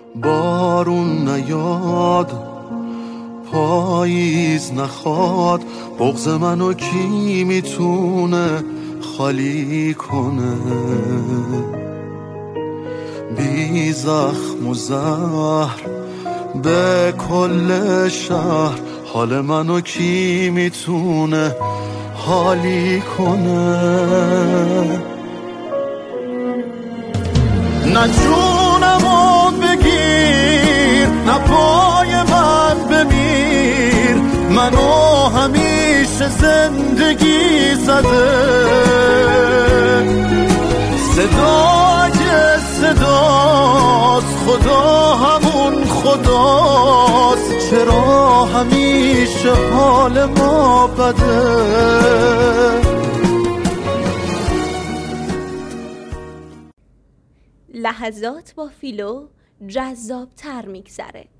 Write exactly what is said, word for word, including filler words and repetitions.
بارون نیاد پاییز نخواد، بغض منو کی میتونه خالی کنه؟ بی زخم و زهر به کل شهر، حال منو کی میتونه حالی کنه؟ نه جونمو بگیر، نه پای من بمیر، منو همیشه زندگی زده. صدا اگه صداست، خدا همون خداست، چرا همیشه حال ما بده؟ لحظات با فیلو جذاب تر میگذره.